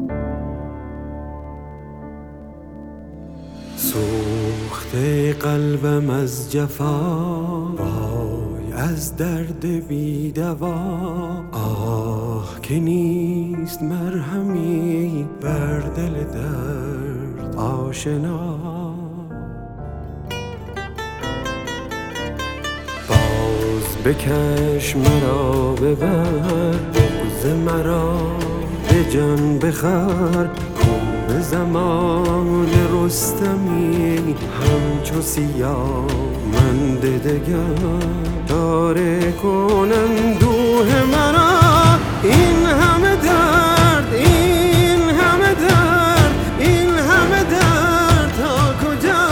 سوخته قلبم از جفا، وای از درد بی دوا. آه که نیست مرهمی بر دل درد آشنا. باز بکش مرا ببر، بغض مرا به جان بخر. به زمان رستمی همچو سیاه مانده دگر. چاره کن اندوه مرا، این همه درد، این همه درد، این همه درد تا کجا؟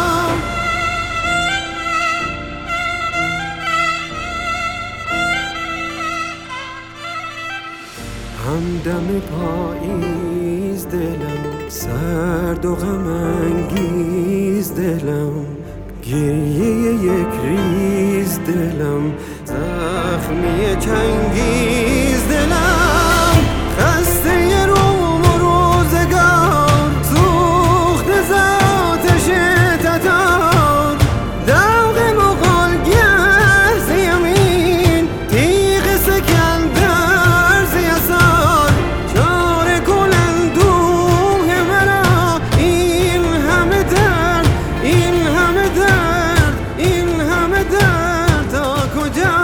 همدم پاییز دلم، سرد و غم انگیز دلم. گریه یک ریز دلم، زخمی چنگیز دلم. خسته روم و روزگار، سوخته ز آتش تتار. داغ مغالگر ز یمین، تیغ سکندر ز یسار. چاره کن اندوه مرا، این همه درد، این همه درد، این همه درد تا کجا؟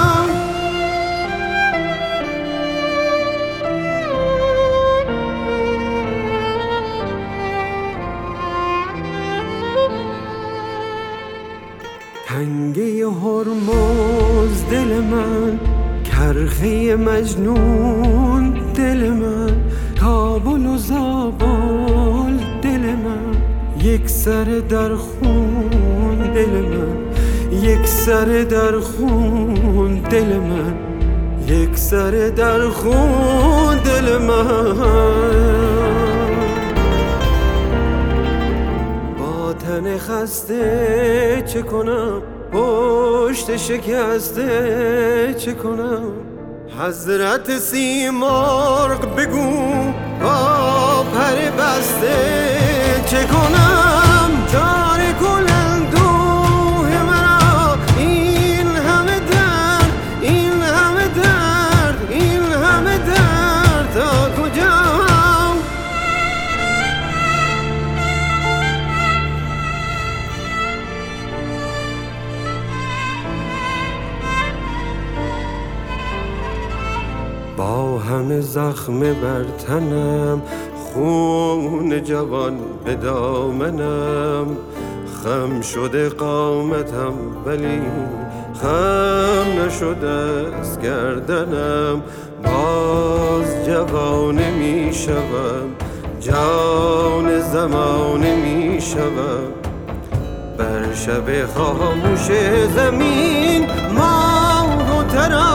تنگه هرمز دل من، کرخه مجنون دل من. کابل و زابل دل من، یک سر در خون دل من. یک سر در خون دل من، یک سر در خون دل من. با تن خسته چه کنم، پشت شکسته چه کنم؟ حضرت سیمرغ بگو با پر بسته چه کنم؟ چاره کن اندوه مرا، این همه درد، این همه درد، این همه درد تا کجا؟ با همه زخم بر تنم، خون جوان به دامنم. خم شده قامتم ولی خم نشده از گردنم. باز جوانه می شوم، جان زمانه می شوم. بر شب خاموش زمین ماه و ترانه